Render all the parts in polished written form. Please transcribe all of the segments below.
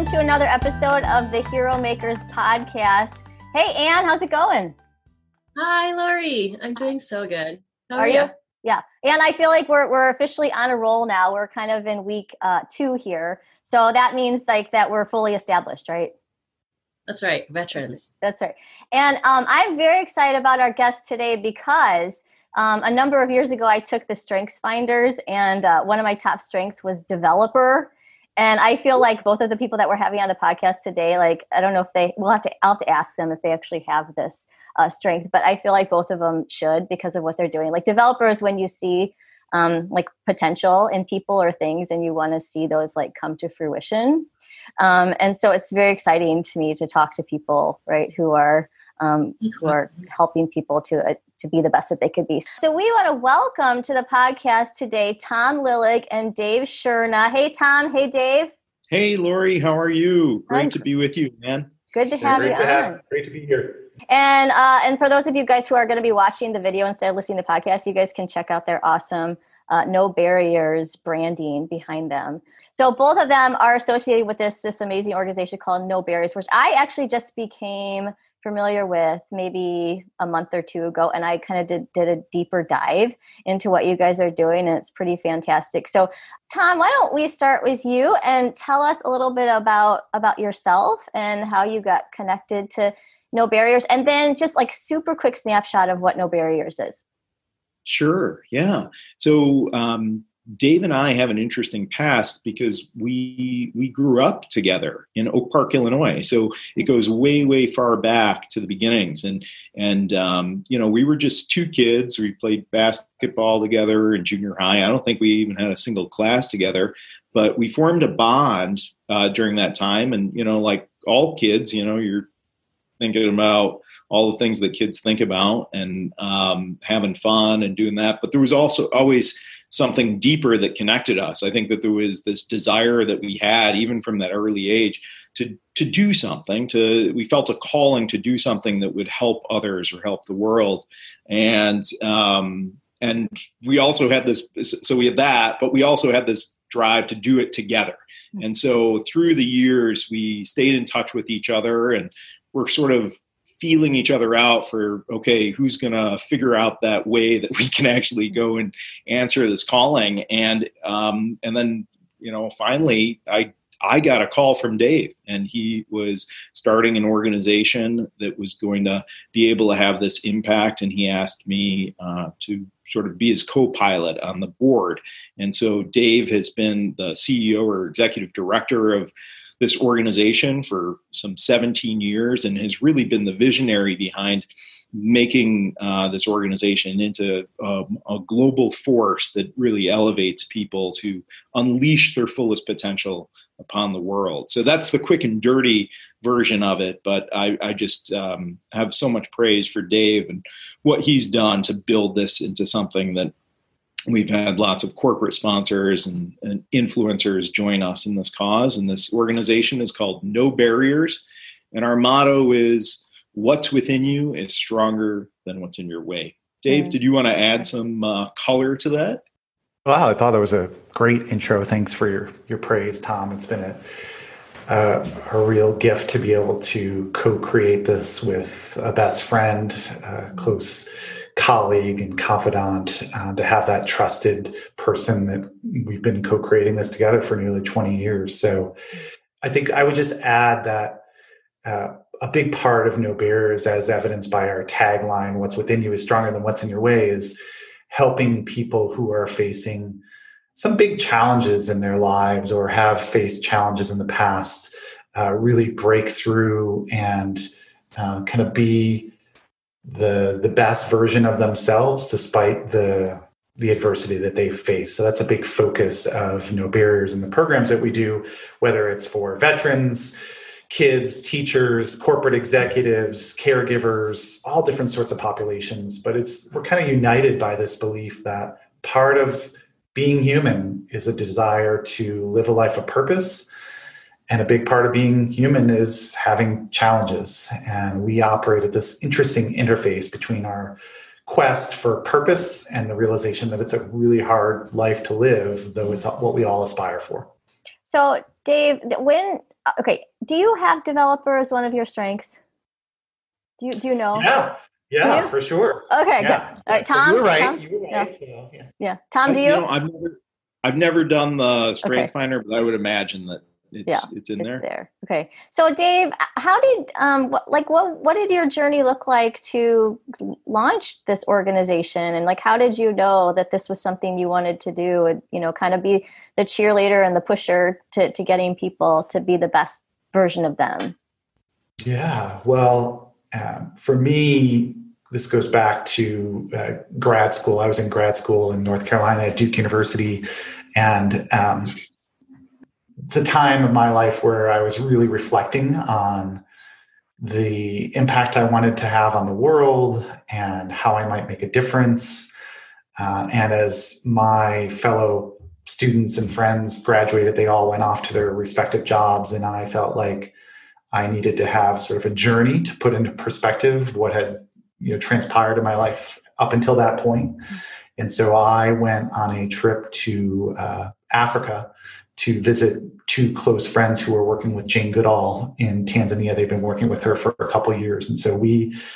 welcome to another episode of the Hero Makers podcast. Hey, Anne, how's it going? Hi, Lori. I'm doing so good. How are you? Yeah. And I feel like we're officially on a roll now. We're kind of in week 2 here. So that means like that we're fully established, right? That's right. Veterans. That's right. And I'm very excited about our guest today because a number of years ago, I took the Strengths Finders, and one of my top strengths was developer. And I feel like both of the people that we're having on the podcast today, like, I don't know if I'll have to ask them if they actually have this strength, but I feel like both of them should because of what they're doing. Like developers, when you see like potential in people or things and you want to see those like come to fruition. And so it's very exciting to me to talk to people, right, who are helping people to be the best that they could be. So we want to welcome to the podcast today, Tom Lillig and Dave Scherna. Hey, Tom. Hey, Dave. Hey, Lori. How are you? Great to be with you, man. Good to have you on. Great to be here. And for those of you guys who are going to be watching the video instead of listening to the podcast, you guys can check out their awesome No Barriers branding behind them. So both of them are associated with this amazing organization called No Barriers, which I actually just became familiar with maybe a month or two ago. And I kind of did a deeper dive into what you guys are doing. And it's pretty fantastic. So Tom, why don't we start with you and tell us a little bit about yourself and how you got connected to No Barriers, and then just like super quick snapshot of what No Barriers is. Sure. Yeah. So Dave and I have an interesting past because we grew up together in Oak Park, Illinois. So it goes way, way far back to the beginnings. And we were just two kids. We played basketball together in junior high. I don't think we even had a single class together, but we formed a bond during that time. And, like all kids, you're thinking about all the things that kids think about and having fun and doing that. But there was also always something deeper that connected us. I think that there was this desire that we had, even from that early age, to do something. We felt a calling to do something that would help others or help the world. And we also had this. So we had that, but we also had this drive to do it together. And so through the years, we stayed in touch with each other, and we're sort of feeling each other out for, okay, who's going to figure out that way that we can actually go and answer this calling. And then, finally I got a call from Dave, and he was starting an organization that was going to be able to have this impact. And he asked me to sort of be his co-pilot on the board. And so Dave has been the CEO or executive director of this organization for some 17 years and has really been the visionary behind making this organization into a global force that really elevates people to unleash their fullest potential upon the world. So that's the quick and dirty version of it. But I just have so much praise for Dave and what he's done to build this into something that we've had lots of corporate sponsors and influencers join us in this cause. And this organization is called No Barriers. And our motto is, what's within you is stronger than what's in your way. Dave, did you want to add some color to that? Wow, I thought that was a great intro. Thanks for your praise, Tom. It's been a real gift to be able to co-create this with a best friend, a close colleague and confidant, to have that trusted person that we've been co-creating this together for nearly 20 years. So I think I would just add that a big part of No Barriers, as evidenced by our tagline, what's within you is stronger than what's in your way, is helping people who are facing some big challenges in their lives or have faced challenges in the past, really break through and kind of be the best version of themselves despite the adversity that they face. So that's a big focus of No Barriers and the programs that we do, whether it's for veterans, kids, teachers, corporate executives, caregivers, all different sorts of populations. But we're kind of united by this belief that part of being human is a desire to live a life of purpose. And a big part of being human is having challenges. And we operate at this interesting interface between our quest for purpose and the realization that it's a really hard life to live, though it's what we all aspire for. So, Dave, when okay, do you have developer as one of your strengths? Do you know? Yeah, for sure. Okay, good. Yeah. All right, Tom. You were right. Tom? You were right. So, yeah. Yeah. Tom, do you? I've never done the strength Okay. finder, but I would imagine that it's in there. It's there. Okay. So Dave, how did what did your journey look like to launch this organization, and like how did you know that this was something you wanted to do, and kind of be the cheerleader and the pusher to getting people to be the best version of them? Yeah. Well, for me, this goes back to grad school. I was in grad school in North Carolina at Duke University, and it's a time of my life where I was really reflecting on the impact I wanted to have on the world and how I might make a difference. And as my fellow students and friends graduated, they all went off to their respective jobs, and I felt like I needed to have sort of a journey to put into perspective what had transpired in my life up until that point. And so I went on a trip to Africa to visit two close friends who were working with Jane Goodall in Tanzania. They've been working with her for a couple of years. And so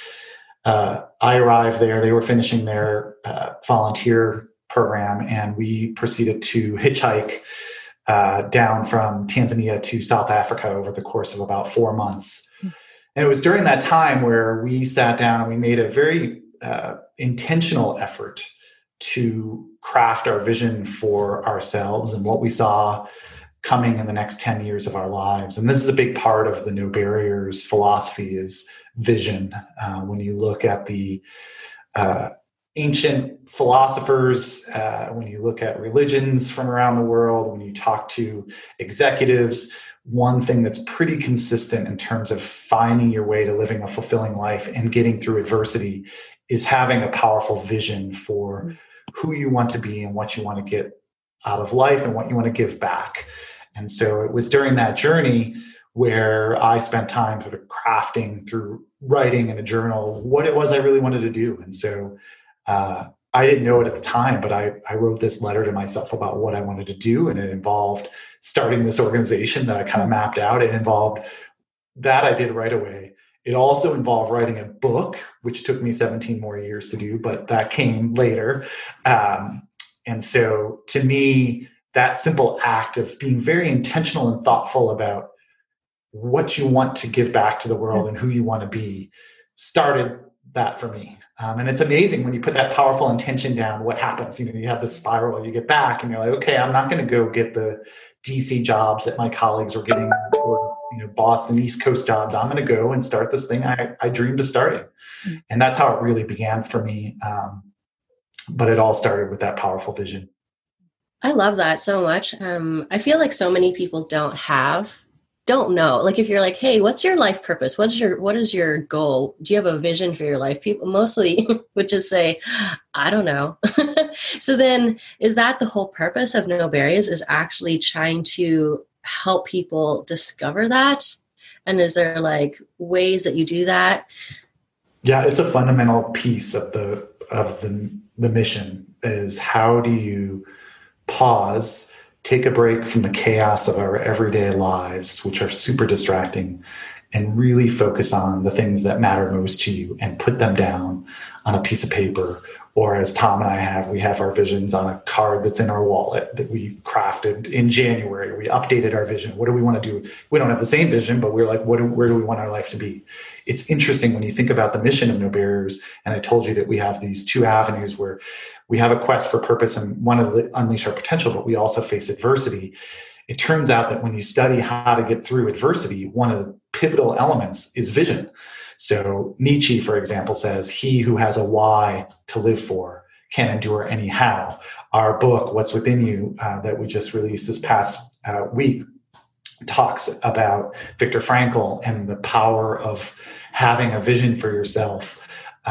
I arrived there, they were finishing their volunteer program, and we proceeded to hitchhike down from Tanzania to South Africa over the course of about 4 months. And it was during that time where we sat down and we made a very intentional effort to craft our vision for ourselves and what we saw coming in the next 10 years of our lives. And this is a big part of the No Barriers philosophy, is vision. When you look at the ancient philosophers, when you look at religions from around the world, when you talk to executives, one thing that's pretty consistent in terms of finding your way to living a fulfilling life and getting through adversity is having a powerful vision for who you want to be and what you want to get out of life and what you want to give back. And so it was during that journey where I spent time sort of crafting through writing in a journal what it was I really wanted to do. And so I didn't know it at the time, but I wrote this letter to myself about what I wanted to do. And it involved starting this organization that I kind of mapped out. It involved that I did right away. It also involved writing a book, which took me 17 more years to do, but that came later. And so to me, that simple act of being very intentional and thoughtful about what you want to give back to the world and who you want to be started that for me. And it's amazing when you put that powerful intention down, what happens? You have this spiral, you get back and you're like, okay, I'm not going to go get the DC jobs that my colleagues are getting, or Boston East Coast jobs. I'm going to go and start this thing I dreamed of starting. And that's how it really began for me. But it all started with that powerful vision. I love that so much. I feel like so many people don't know. Like if you're like, hey, what's your life purpose? What is your goal? Do you have a vision for your life? People mostly would just say, I don't know. So then is that the whole purpose of No Barriers, is actually trying to help people discover that? And is there like ways that you do that? Yeah, it's a fundamental piece of the mission, is how do you pause, take a break from the chaos of our everyday lives, which are super distracting, and really focus on the things that matter most to you and put them down on a piece of paper. Or as Tom and I we have our visions on a card that's in our wallet that we crafted in January. We updated our vision. What do we want to do? We don't have the same vision, but we're like, where do we want our life to be? It's interesting when you think about the mission of No Barriers. And I told you that we have these two avenues where we have a quest for purpose and want to unleash our potential, but we also face adversity. It turns out that when you study how to get through adversity, one of the pivotal elements is vision. So Nietzsche, for example, says, he who has a why to live for can endure anyhow. Our book, What's Within You, that we just released this past week, talks about Viktor Frankl and the power of having a vision for yourself,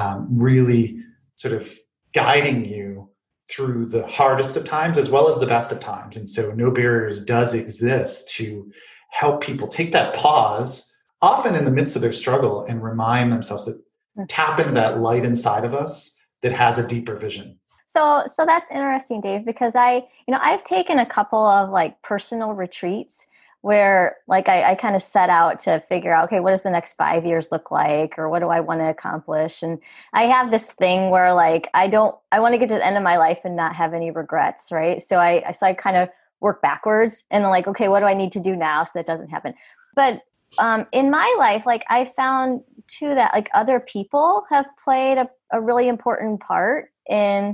really sort of guiding you through the hardest of times as well as the best of times. And so No Barriers does exist to help people take that pause, often in the midst of their struggle, and remind themselves that tap into that light inside of us that has a deeper vision. So that's interesting, Dave, because I've taken a couple of like personal retreats where like I kind of set out to figure out, okay, what does the next 5 years look like? Or what do I want to accomplish? And I have this thing where like, I want to get to the end of my life and not have any regrets. Right. So I kind of work backwards and then like, okay, what do I need to do now so that doesn't happen? But in my life, like I found too that like other people have played a really important part in,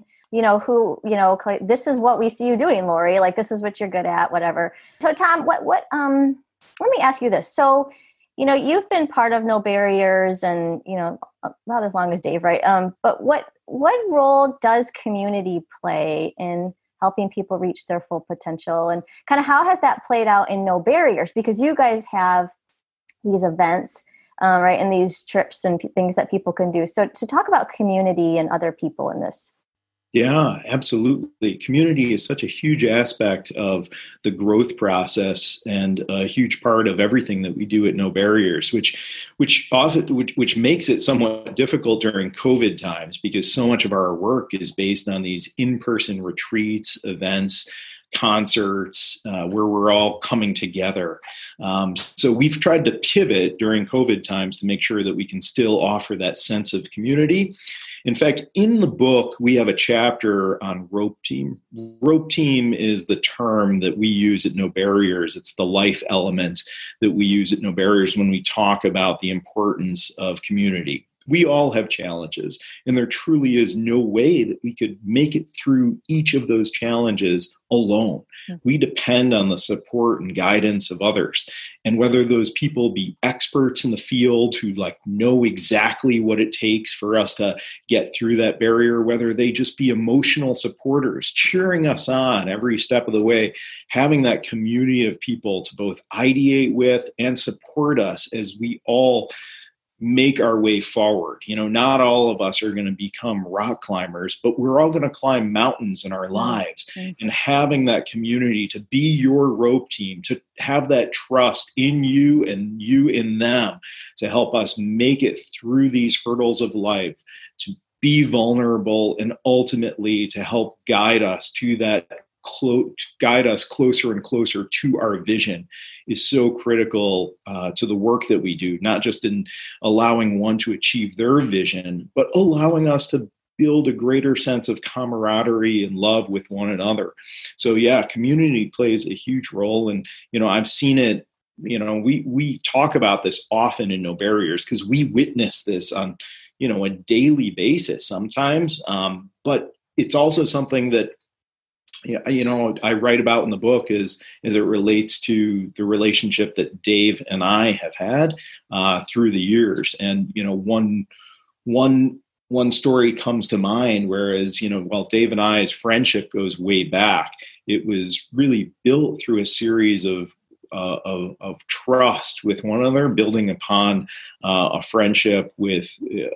this is what we see you doing, Lori, like this is what you're good at, whatever. So Tom, what let me ask you this. So, you've been part of No Barriers and, not as long as Dave, right? But what role does community play in helping people reach their full potential, and kind of how has that played out in No Barriers? Because you guys have these events, right, and these trips and things that people can do. So to talk about community and other people in this. Yeah, absolutely. Community is such a huge aspect of the growth process and a huge part of everything that we do at No Barriers, which makes it somewhat difficult during COVID times because so much of our work is based on these in-person retreats, events, concerts, where we're all coming together. So we've tried to pivot during COVID times to make sure that we can still offer that sense of community. In fact, in the book, we have a chapter on Rope Team. Rope Team is the term that we use at No Barriers. It's the life element that we use at No Barriers when we talk about the importance of community. We all have challenges, and there truly is no way that we could make it through each of those challenges alone. We depend on the support and guidance of others. And whether those people be experts in the field who like know exactly what it takes for us to get through that barrier, whether they just be emotional supporters, cheering us on every step of the way, having that community of people to both ideate with and support us as we all make our way forward. Not all of us are going to become rock climbers, but we're all going to climb mountains in our lives. And having that community to be your rope team, to have that trust in you and you in them, to help us make it through these hurdles of life, to be vulnerable, and ultimately to help guide us to that guide us closer and closer to our vision is so critical to the work that we do, not just in allowing one to achieve their vision, but allowing us to build a greater sense of camaraderie and love with one another. So yeah, community plays a huge role. And, I've seen it, we talk about this often in No Barriers because we witness this on, a daily basis sometimes. But it's also something that I write about in the book as it relates to the relationship that Dave and I have had through the years. And, one story comes to mind, whereas, while Dave and I's friendship goes way back, it was really built through a series of trust with one another, building upon a friendship with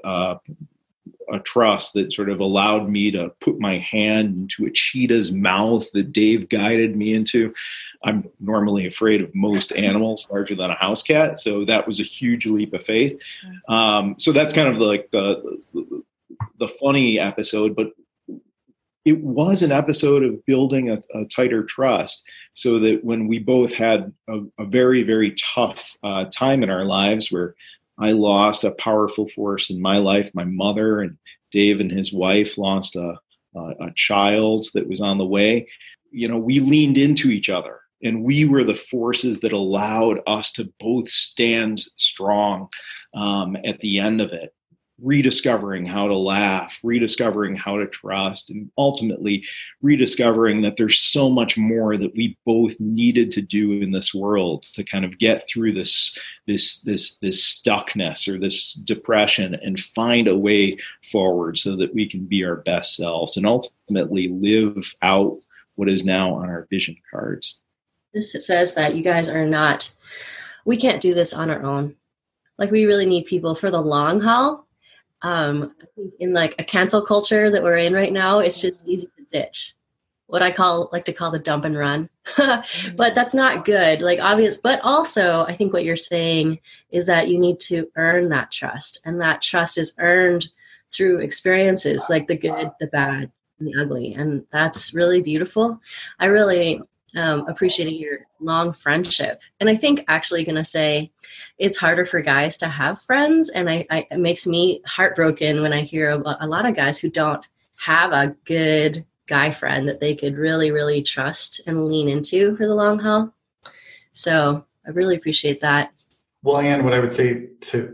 a trust that sort of allowed me to put my hand into a cheetah's mouth that Dave guided me into. I'm normally afraid of most animals larger than a house cat, so that was a huge leap of faith. So that's kind of like the funny episode, but it was an episode of building a tighter trust, so that when we both had a very, very tough time in our lives where I lost a powerful force in my life, my mother, and Dave and his wife lost a child that was on the way. We leaned into each other, and we were the forces that allowed us to both stand strong at the end of it, rediscovering how to laugh, rediscovering how to trust, and ultimately rediscovering that there's so much more that we both needed to do in this world to kind of get through this stuckness or this depression and find a way forward so that we can be our best selves and ultimately live out what is now on our vision cards. This says that you guys we can't do this on our own. Like, we really need people for the long haul. I think in like a cancel culture that we're in right now, it's just easy to ditch what I like to call the dump and run. But that's not good, like obvious. But also, I think what you're saying is that you need to earn that trust, and that trust is earned through experiences like the good, the bad, and the ugly. And that's really beautiful. I really appreciating your long friendship. And I think actually going to say it's harder for guys to have friends. And it makes me heartbroken when I hear a lot of guys who don't have a good guy friend that they could really, really trust and lean into for the long haul. So I really appreciate that. Well, and what I would say to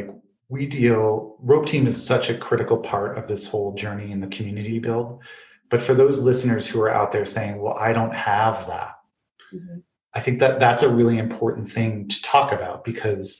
Rope Team is such a critical part of this whole journey in the community build. But for those listeners who are out there saying, well, I don't have that, mm-hmm. I think that that's a really important thing to talk about, because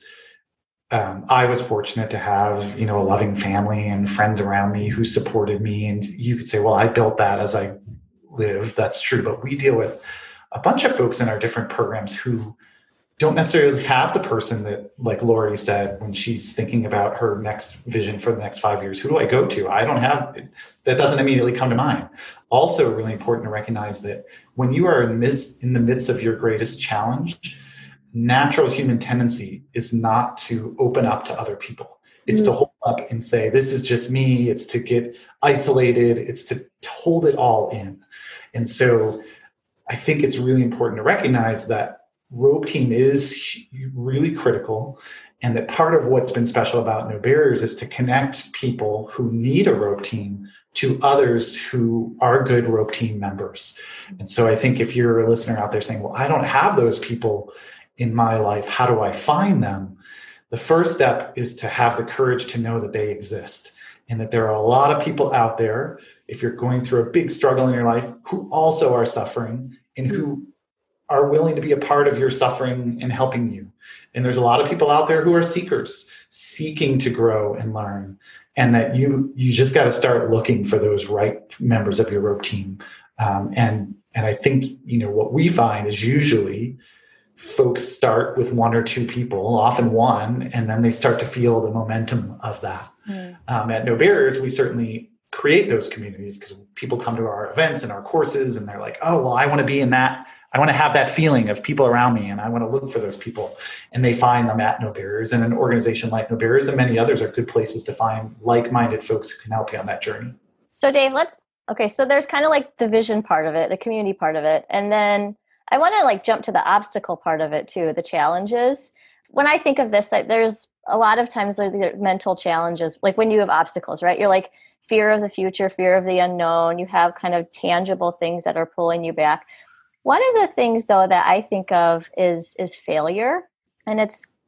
I was fortunate to have, a loving family and friends around me who supported me. And you could say, well, I built that as I lived. That's true. But we deal with a bunch of folks in our different programs who don't necessarily have the person that, like Lori said, when she's thinking about her next vision for the next 5 years, who do I go to? I don't have, that doesn't immediately come to mind. Also really important to recognize that when you are in the midst of your greatest challenge, natural human tendency is not to open up to other people. It's to hold up and say, this is just me. It's to get isolated. It's to hold it all in. And so I think it's really important to recognize that Rope Team is really critical, and that part of what's been special about No Barriers is to connect people who need a Rope Team to others who are good Rope Team members. And so I think if you're a listener out there saying, well, I don't have those people in my life, how do I find them? The first step is to have the courage to know that they exist, and that there are a lot of people out there, if you're going through a big struggle in your life, who also are suffering and who are willing to be a part of your suffering and helping you. And there's a lot of people out there who are seekers, seeking to grow and learn. And that you just got to start looking for those right members of your Rope Team. And I think, what we find is usually folks start with one or two people, often one, and then they start to feel the momentum of that. At No Barriers, we certainly create those communities because people come to our events and our courses and they're like, oh, well, I want to be in that. I want to have that feeling of people around me, and I want to look for those people. And they find them at No Barriers, and an organization like No Barriers and many others are good places to find like-minded folks who can help you on that journey. So Dave, so there's kind of like the vision part of it, the community part of it. And then I want to jump to the obstacle part of it too, the challenges. When I think of this, there's a lot of times there are mental challenges, like when you have obstacles, right? You're like fear of the future, fear of the unknown. You have kind of tangible things that are pulling you back. One of the things, though, that I think of is failure, and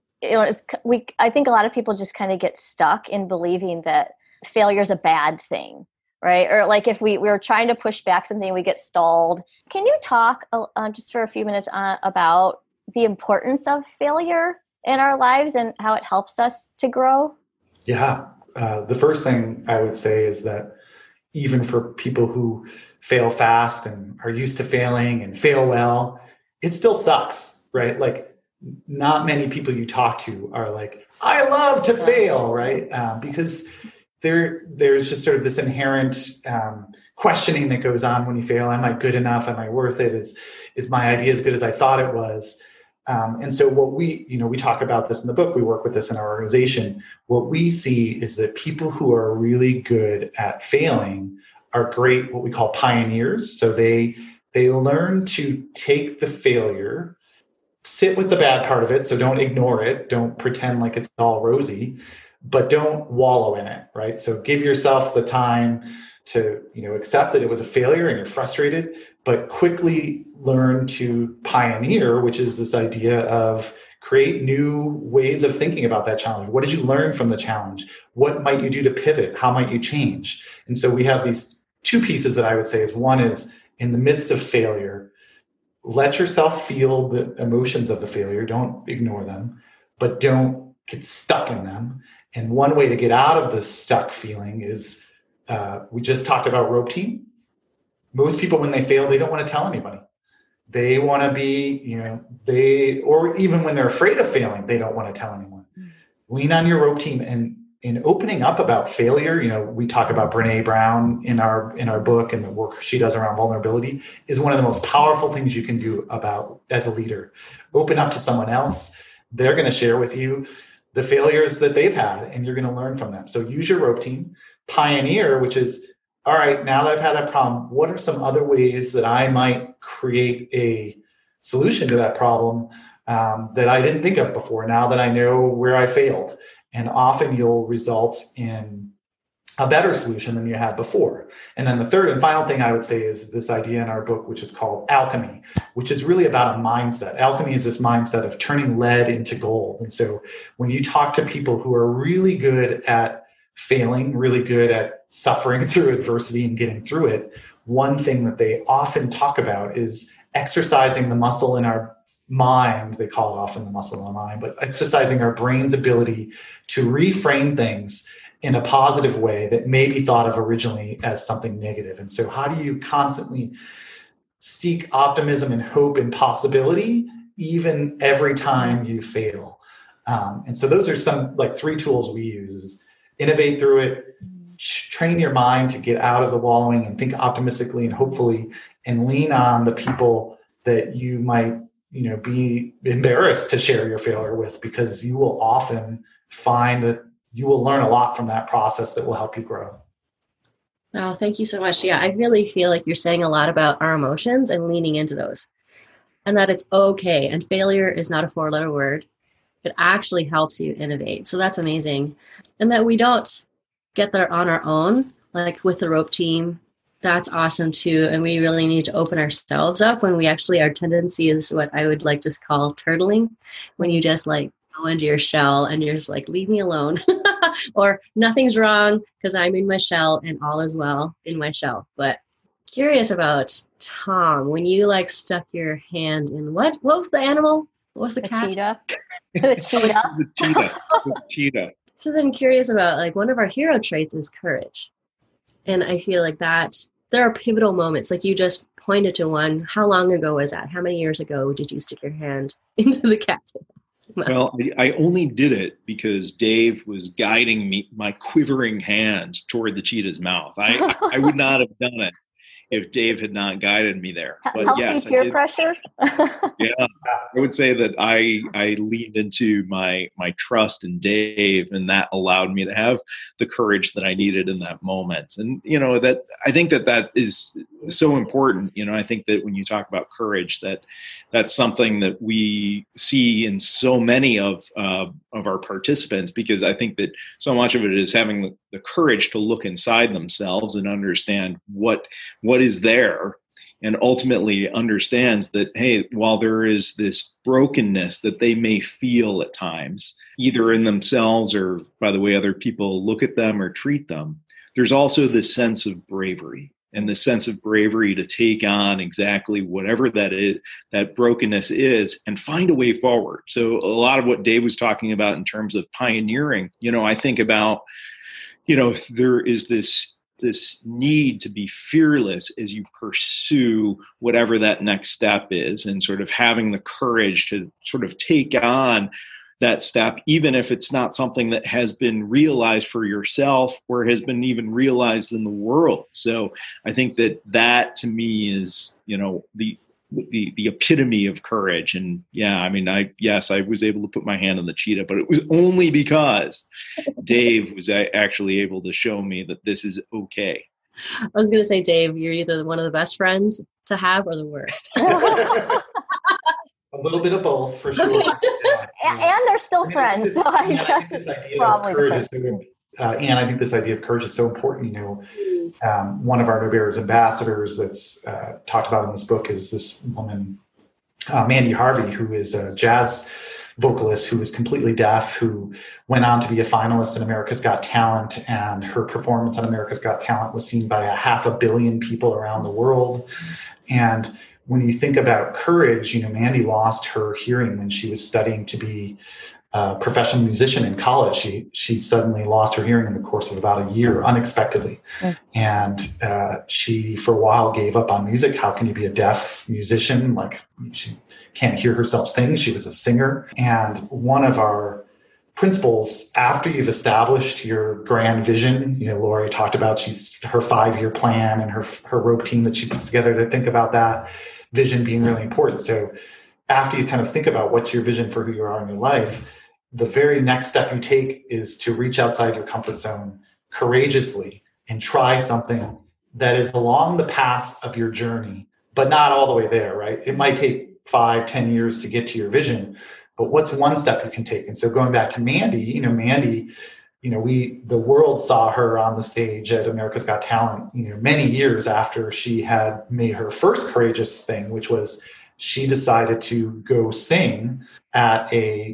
I think a lot of people just kind of get stuck in believing that failure is a bad thing, right? Or like if we're trying to push back something, we get stalled. Can you talk just for a few minutes about the importance of failure in our lives and how it helps us to grow? Yeah, the first thing I would say is that even for people who fail fast and are used to failing and fail well, it still sucks, right? Like not many people you talk to are like, I love to fail, right? Because there's just sort of this inherent questioning that goes on when you fail. Am I good enough? Am I worth it? Is my idea as good as I thought it was? And so what we talk about this in the book, we work with this in our organization. What we see is that people who are really good at failing are great, what we call pioneers. So they learn to take the failure, sit with the bad part of it. So don't ignore it. Don't pretend like it's all rosy, but don't wallow in it, right? So give yourself the time to, accept that it was a failure and you're frustrated, but quickly learn to pioneer, which is this idea of create new ways of thinking about that challenge. What did you learn from the challenge? What might you do to pivot? How might you change? And so we have these two pieces that I would say is one is in the midst of failure, let yourself feel the emotions of the failure. Don't ignore them, but don't get stuck in them. And one way to get out of the stuck feeling is we just talked about Rope Team. Most people, when they fail, they don't want to tell anybody. They want to be, or even when they're afraid of failing, they don't want to tell anyone. Lean on your Rope Team, and in opening up about failure, we talk about Brene Brown in our book, and the work she does around vulnerability is one of the most powerful things you can do about as a leader. Open up to someone else. They're going to share with you the failures that they've had, and you're going to learn from them. So use your Rope Team. Pioneer, which is all right, now that I've had that problem, what are some other ways that I might create a solution to that problem that I didn't think of before, now that I know where I failed? And often you'll result in a better solution than you had before. And then the third and final thing I would say is this idea in our book, which is called alchemy, which is really about a mindset. Alchemy is this mindset of turning lead into gold. And so when you talk to people who are really good at failing, really good at suffering through adversity and getting through it, one thing that they often talk about is exercising the muscle in our mind. They call it often the muscle in the mind, but exercising our brain's ability to reframe things in a positive way that may be thought of originally as something negative. And so how do you constantly seek optimism and hope and possibility, even every time you fail? And so those are some like 3 tools we use: is innovate through it, train your mind to get out of the wallowing and think optimistically and hopefully, and lean on the people that you might, be embarrassed to share your failure with, because you will often find that you will learn a lot from that process that will help you grow. Oh, thank you so much. Yeah, I really feel like you're saying a lot about our emotions and leaning into those, and that it's okay. And failure is not a 4-letter word. It actually helps you innovate. So that's amazing. And that we don't get there on our own, like with the rope team. That's awesome too. And we really need to open ourselves up when we actually, our tendency is what I would like to call turtling, when you just like go into your shell and you're just like, leave me alone. Or nothing's wrong because I'm in my shell and all is well in my shell. But curious about Tom, when you like stuck your hand in what was the animal? What was the cat? Cheetah. The cheetah. The cheetah. So then curious about like one of our hero traits is courage. And I feel like that there are pivotal moments, like you just pointed to one. How long ago was that? How many years ago did you stick your hand into the cat's head? Well, I only did it because Dave was guiding me, my quivering hand toward the cheetah's mouth. I would not have done it if Dave had not guided me there. But healthy yes, peer pressure. Yeah, I would say that I leaned into my trust in Dave, and that allowed me to have the courage that I needed in that moment. And that I think that is so important. I think that when you talk about courage, that's something that we see in so many of our participants, because I think that so much of it is having the courage to look inside themselves and understand what is there, and ultimately understands that, hey, while there is this brokenness that they may feel at times, either in themselves or by the way other people look at them or treat them, there's also this sense of bravery, and the sense of bravery to take on exactly whatever that is, that brokenness is, and find a way forward. So a lot of what Dave was talking about in terms of pioneering, I think about, there is this need to be fearless as you pursue whatever that next step is, and sort of having the courage to sort of take on that step, even if it's not something that has been realized for yourself or has been even realized in the world. So I think that to me is, the epitome of courage. And yeah, I mean, I was able to put my hand on the cheetah, but it was only because Dave was actually able to show me that this is okay. I was going to say, Dave, you're either one of the best friends to have or the worst. A little bit of both, for sure. And they're still friends, so I guess it's probably and I think this idea of courage is so important. One of our No Barriers ambassadors that's talked about in this book is this woman, Mandy Harvey, who is a jazz vocalist who is completely deaf, who went on to be a finalist in America's Got Talent, and her performance on America's Got Talent was seen by 500 million people around the world. And when you think about courage, Mandy lost her hearing when she was studying to be a professional musician in college. She suddenly lost her hearing in the course of about a year, unexpectedly. And she, for a while, gave up on music. How can you be a deaf musician? Like, she can't hear herself sing. She was a singer. And one of our principles, after you've established your grand vision, Lori talked about her 5-year plan and her rope team that she puts together to think about that vision being really important. So after you kind of think about what's your vision for who you are in your life, the very next step you take is to reach outside your comfort zone courageously and try something that is along the path of your journey, but not all the way there, right? It might take 5-10 years to get to your vision, but what's one step you can take? And so going back to Mandy, Mandy, the world saw her on the stage at America's Got Talent, many years after she had made her first courageous thing, which was she decided to go sing at a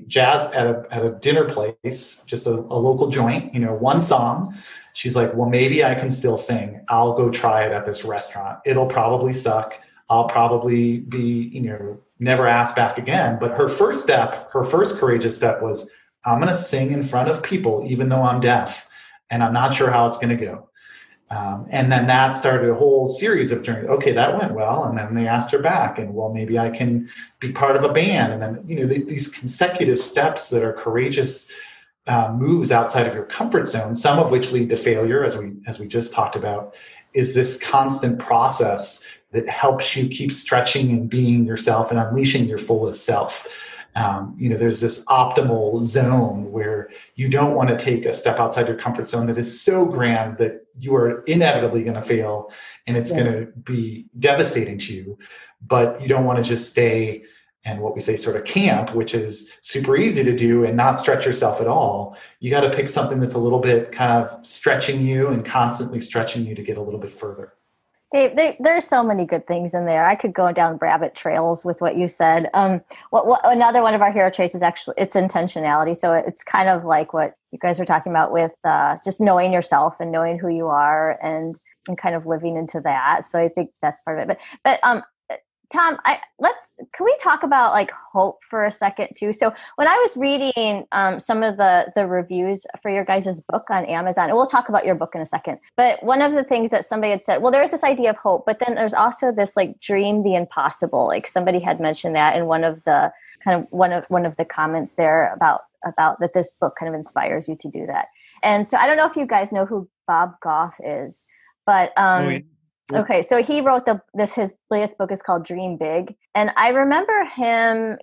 dinner place, just a local joint, one song. She's like, well, maybe I can still sing. I'll go try it at this restaurant. It'll probably suck. I'll probably be, never asked back again. But her first courageous step was, I'm going to sing in front of people, even though I'm deaf, and I'm not sure how it's going to go. And then that started a whole series of journeys. Okay, that went well. And then they asked her back, and well, maybe I can be part of a band. And then, these consecutive steps that are courageous moves outside of your comfort zone, some of which lead to failure, as we just talked about, is this constant process that helps you keep stretching and being yourself and unleashing your fullest self. There's this optimal zone where you don't want to take a step outside your comfort zone that is so grand that you are inevitably going to fail and it's going to be devastating to you. But you don't want to just stay and what we say sort of camp, which is super easy to do and not stretch yourself at all. You got to pick something that's a little bit kind of stretching you and constantly stretching you to get a little bit further. Dave, there's so many good things in there. I could go down rabbit trails with what you said. Another one of our hero traits is actually it's intentionality. So it's kind of like what you guys were talking about with just knowing yourself and knowing who you are and kind of living into that. So I think that's part of it. But Tom, can we talk about like hope for a second too? So when I was reading some of the reviews for your guys' book on Amazon, and we'll talk about your book in a second, but one of the things that somebody had said, well, there's this idea of hope, but then there's also this like dream the impossible. Like somebody had mentioned that in one of the comments there about that this book kind of inspires you to do that. And so I don't know if you guys know who Bob Goff is, but okay, so he wrote his latest book is called Dream Big. And I remember him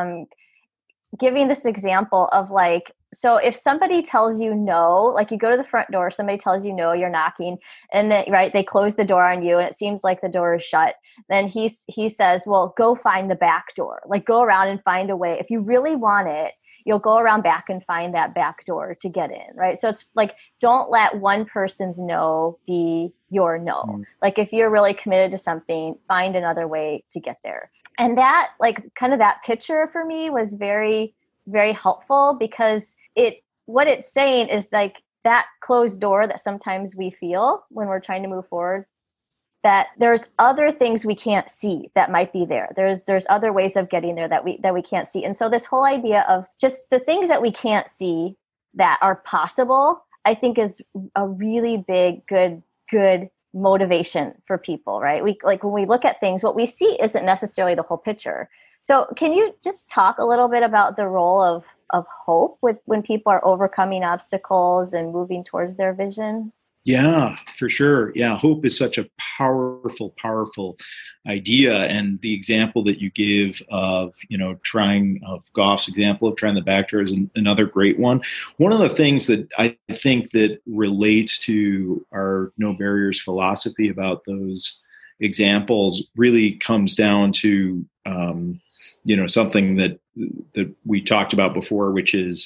giving this example of like, so if somebody tells you no, like you go to the front door, somebody tells you no, you're knocking, and then, right, they close the door on you and it seems like the door is shut. Then he says, well, go find the back door. Like go around and find a way. If you really want it, you'll go around back and find that back door to get in, right? So it's like, don't let one person's no be your no. Mm. Like if you're really committed to something, find another way to get there. And that, like, kind of that picture for me was very, very helpful because what it's saying is like that closed door that sometimes we feel when we're trying to move forward, that there's other things we can't see that might be there. There's other ways of getting there that we can't see. And so this whole idea of just the things that we can't see that are possible, I think is a really big, good motivation for people, right? When we look at things, what we see isn't necessarily the whole picture. So can you just talk a little bit about the role of hope when people are overcoming obstacles and moving towards their vision? Yeah, for sure. Yeah, hope is such a powerful idea. And the example that you give of, Goff's example of trying the back door is another great one. One of the things that I think that relates to our No Barriers philosophy about those examples really comes down to, something that we talked about before, which is,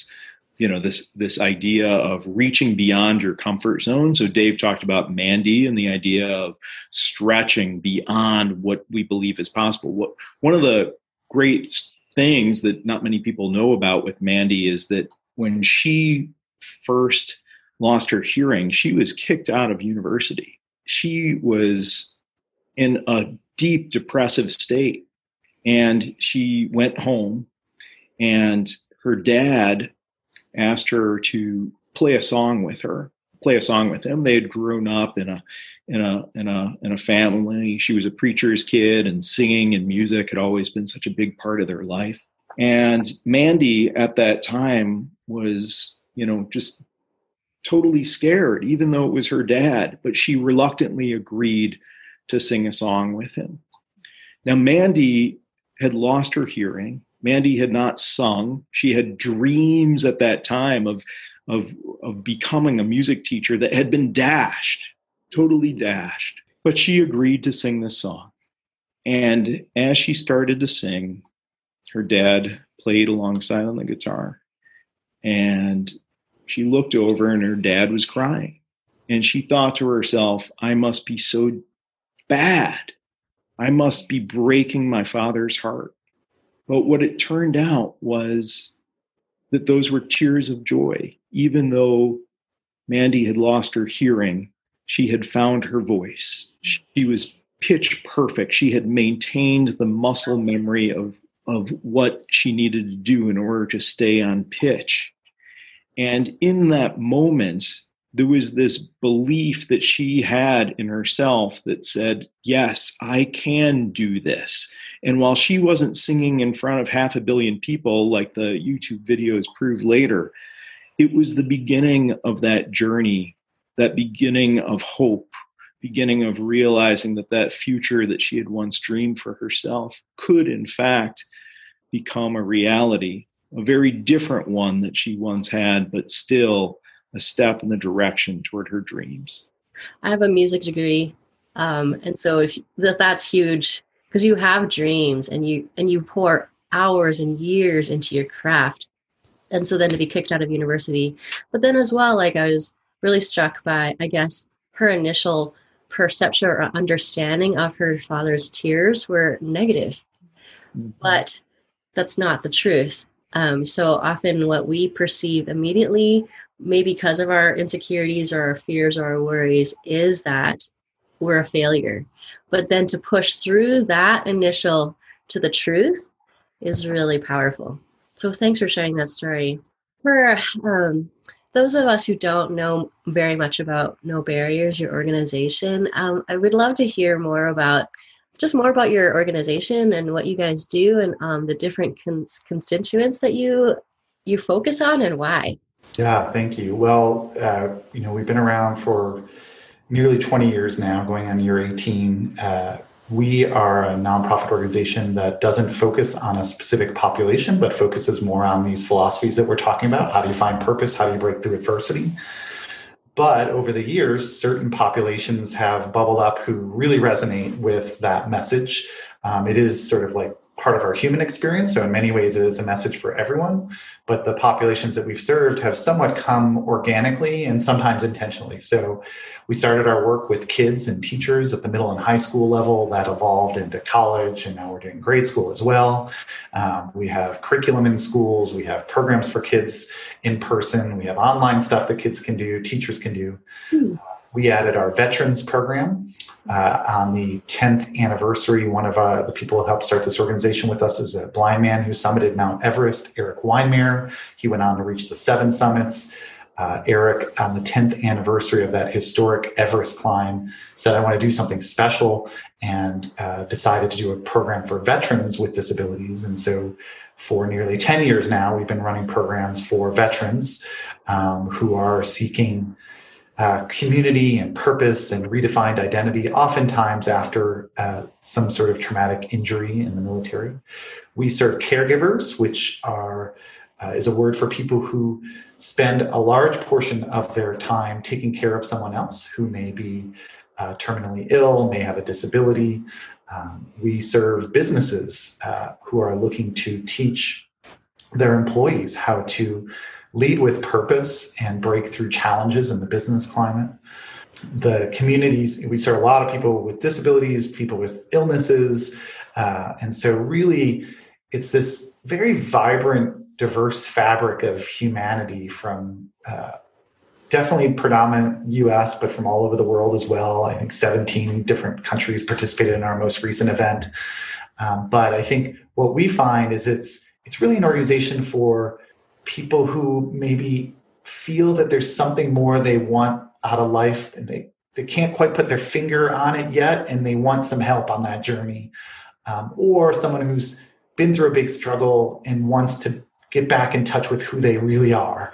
this idea of reaching beyond your comfort zone. So Dave talked about Mandy and the idea of stretching beyond what we believe is possible. One of the great things that not many people know about with Mandy is that when she first lost her hearing, she was kicked out of university. She was in a deep depressive state, and she went home, and her dad asked her to play a song with him. They had grown up in a family. She was a preacher's kid, and singing and music had always been such a big part of their life. And Mandy at that time was, just totally scared, even though it was her dad, but she reluctantly agreed to sing a song with him. Now, Mandy had lost her hearing. Mandy had not sung. She had dreams at that time of becoming a music teacher that had been dashed totally dashed. But she agreed to sing this song. And as she started to sing, her dad played alongside on the guitar. And she looked over and her dad was crying. And she thought to herself, I must be so bad. I must be breaking my father's heart. But what it turned out was that those were tears of joy. Even though Mandy had lost her hearing, she had found her voice. She was pitch perfect. She had maintained the muscle memory of what she needed to do in order to stay on pitch. And in that moment, there was this belief that she had in herself that said, yes, I can do this. And while she wasn't singing in front of 500 million people like the YouTube videos prove later, it was the beginning of that journey, that beginning of hope, beginning of realizing that that future that she had once dreamed for herself could, in fact, become a reality, a very different one that she once had, but still a step in the direction toward her dreams. I have a music degree, and so that's huge, because you have dreams and you pour hours and years into your craft. And so then to be kicked out of university, but then as well, like I was really struck by, I guess, her initial perception or understanding of her father's tears were negative, but that's not the truth. So often what we perceive immediately, maybe because of our insecurities or our fears or our worries, is that we're a failure. But then to push through that initial to the truth is really powerful. So thanks for sharing that story. For those of us who don't know very much about No Barriers, your organization, I would love to hear more about your organization and what you guys do, and the different constituents that you focus on and why. Yeah, thank you. Well, we've been around for nearly 20 years now, going on year 18. We are a nonprofit organization that doesn't focus on a specific population, but focuses more on these philosophies that we're talking about. How do you find purpose? How do you break through adversity? But over the years, certain populations have bubbled up who really resonate with that message. It is sort of like part of our human experience. So in many ways, it is a message for everyone. But the populations that we've served have somewhat come organically and sometimes intentionally. So we started our work with kids and teachers at the middle and high school level. That evolved into college, and now we're doing grade school as well. We have curriculum in schools. We have programs for kids in person. We have online stuff that kids can do, teachers can do. We added our veterans program. On the 10th anniversary, one of the people who helped start this organization with us is a blind man who summited Mount Everest, Eric Weinmeier. He went on to reach the 7 summits. Eric, on the 10th anniversary of that historic Everest climb, said, I want to do something special, and decided to do a program for veterans with disabilities. And so for nearly 10 years now, we've been running programs for veterans who are seeking community and purpose and redefined identity, oftentimes after some sort of traumatic injury in the military. We serve caregivers, which is a word for people who spend a large portion of their time taking care of someone else who may be terminally ill, may have a disability. We serve businesses who are looking to teach their employees how to lead with purpose and break through challenges in the business climate. The communities, we serve a lot of people with disabilities, people with illnesses. And so really, it's this very vibrant, diverse fabric of humanity from definitely predominant US, but from all over the world as well. I think 17 different countries participated in our most recent event. But I think what we find is it's really an organization for people who maybe feel that there's something more they want out of life, and they can't quite put their finger on it yet, and they want some help on that journey. Or someone who's been through a big struggle and wants to get back in touch with who they really are.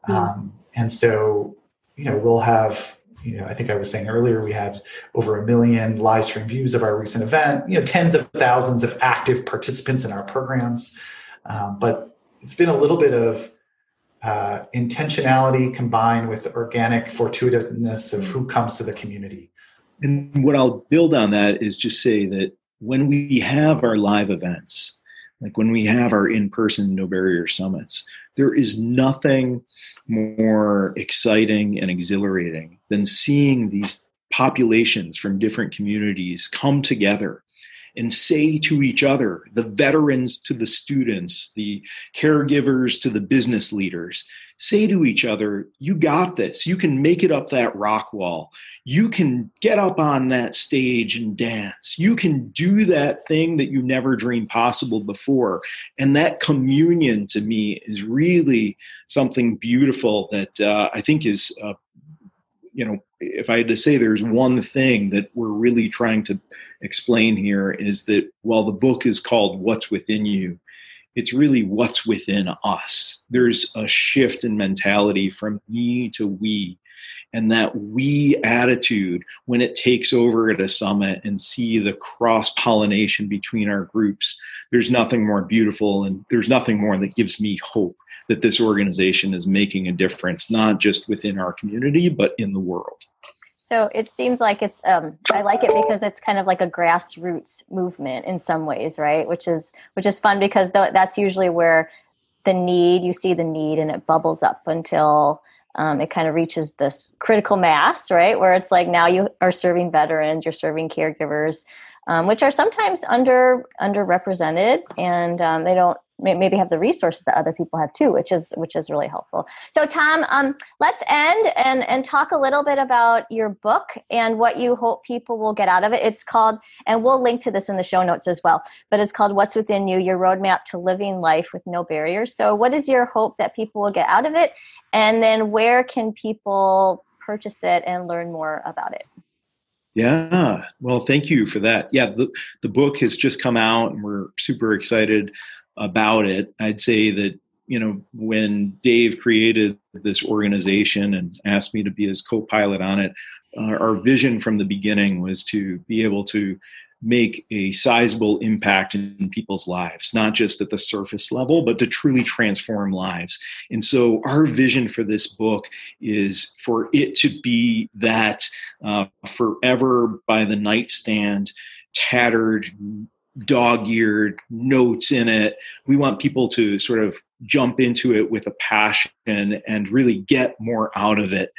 And so, we'll have, I think I was saying earlier, we had over 1 million live stream views of our recent event, tens of thousands of active participants in our programs. But it's been a little bit of intentionality combined with organic fortuitousness of who comes to the community. And what I'll build on that is just say that when we have our live events, like when we have our in-person No Barrier Summits, there is nothing more exciting and exhilarating than seeing these populations from different communities come together and say to each other, the veterans to the students, the caregivers to the business leaders, say to each other, you got this. You can make it up that rock wall. You can get up on that stage and dance. You can do that thing that you never dreamed possible before. And that communion to me is really something beautiful that I think is, if I had to say there's one thing that we're really trying to explain here, is that while the book is called What's Within You, it's really what's within us. There's a shift in mentality from me to we. And that we attitude, when it takes over at a summit and see the cross-pollination between our groups, there's nothing more beautiful, and there's nothing more that gives me hope that this organization is making a difference, not just within our community, but in the world. So it seems like it's, I like it because it's kind of like a grassroots movement in some ways, right? Which is fun, because that's usually where you see the need and it bubbles up until it kind of reaches this critical mass, right? Where it's like, now you are serving veterans, you're serving caregivers, which are sometimes underrepresented, and they don't maybe have the resources that other people have too, which is really helpful. So Tom, let's end and talk a little bit about your book and what you hope people will get out of it. It's called, and we'll link to this in the show notes as well, but it's called What's Within You, Your Roadmap to Living Life with No Barriers. So what is your hope that people will get out of it? And then where can people purchase it and learn more about it? Yeah, well, thank you for that. Yeah, the book has just come out and we're super excited about it. I'd say that, when Dave created this organization and asked me to be his co-pilot on it, our vision from the beginning was to be able to make a sizable impact in people's lives, not just at the surface level, but to truly transform lives. And so our vision for this book is for it to be that forever by the nightstand, tattered, dog-eared notes in it. We want people to sort of jump into it with a passion and really get more out of it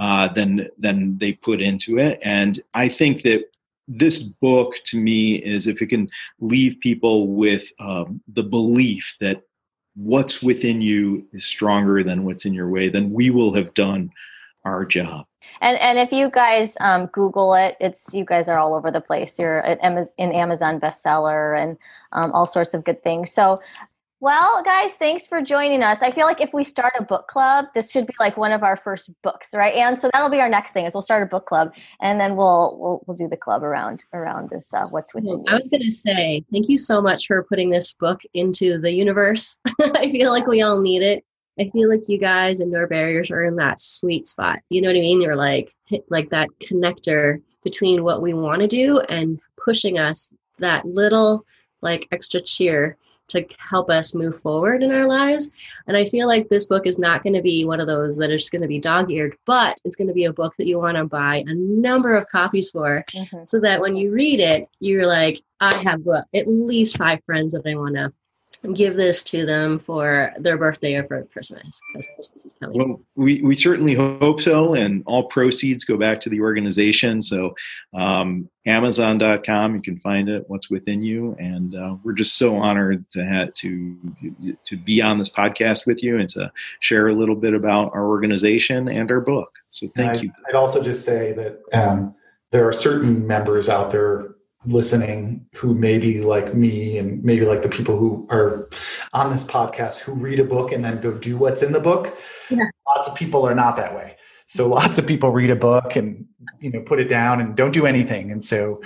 than they put into it. And I think that this book, to me, is if it can leave people with the belief that what's within you is stronger than what's in your way, then we will have done our job. And if you guys Google it, you guys are all over the place. You're an Amazon bestseller and all sorts of good things. So, well, guys, thanks for joining us. I feel like if we start a book club, this should be like one of our first books, right? And so that'll be our next thing, is we'll start a book club, and then we'll do the club around this What's Within You. I was going to say, thank you so much for putting this book into the universe. I feel like we all need it. I feel like you guys and No Barriers are in that sweet spot. You know what I mean? You're like that connector between what we want to do and pushing us that little like extra cheer to help us move forward in our lives. And I feel like this book is not going to be one of those that are just going to be dog-eared, but it's going to be a book that you want to buy a number of copies for, so that when you read it, you're like, I have at least 5 friends that I want to give this to them for their birthday or for Christmas, because Christmas is coming. Well, we certainly hope so, and all proceeds go back to the organization. So Amazon.com, you can find it, What's Within You, and we're just so honored to be on this podcast with you and to share a little bit about our organization and our book. So thank you. I'd also just say that there are certain members out there listening who may be like me, and maybe like the people who are on this podcast who read a book and then go do what's in the book. Yeah. Lots of people are not that way. So lots of people read a book and, put it down and don't do anything. And so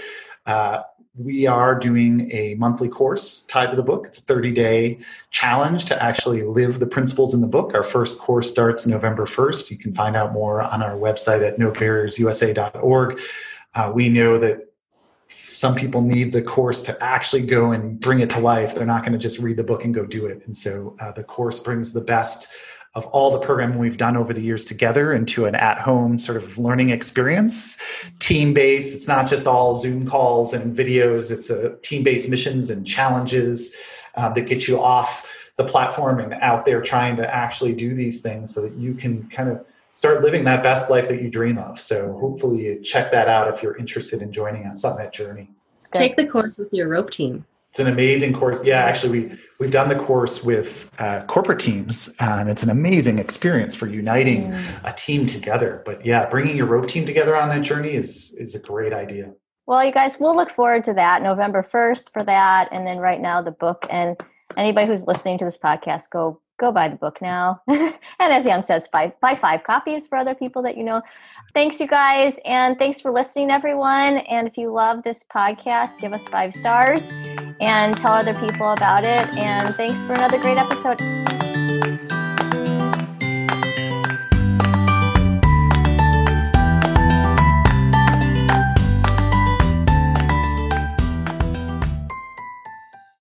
we are doing a monthly course tied to the book. It's a 30-day challenge to actually live the principles in the book. Our first course starts November 1st. You can find out more on our website at nobarriersusa.org. We know that some people need the course to actually go and bring it to life. They're not going to just read the book and go do it. And so the course brings the best of all the programming we've done over the years together into an at-home sort of learning experience, team-based. It's not just all Zoom calls and videos. It's a team-based missions and challenges that get you off the platform and out there trying to actually do these things so that you can kind of start living that best life that you dream of. So hopefully you check that out if you're interested in joining us on that journey. Take the course with your rope team. It's an amazing course. Yeah, actually, we've done the course with corporate teams, and it's an amazing experience for uniting a team together. But yeah, bringing your rope team together on that journey is a great idea. Well, you guys, we'll look forward to that, November 1st for that. And then right now, the book. And anybody who's listening to this podcast, go buy the book now. And as Jan says, buy 5 copies for other people that you know. Thanks, you guys. And thanks for listening, everyone. And if you love this podcast, give us 5 stars and tell other people about it. And thanks for another great episode.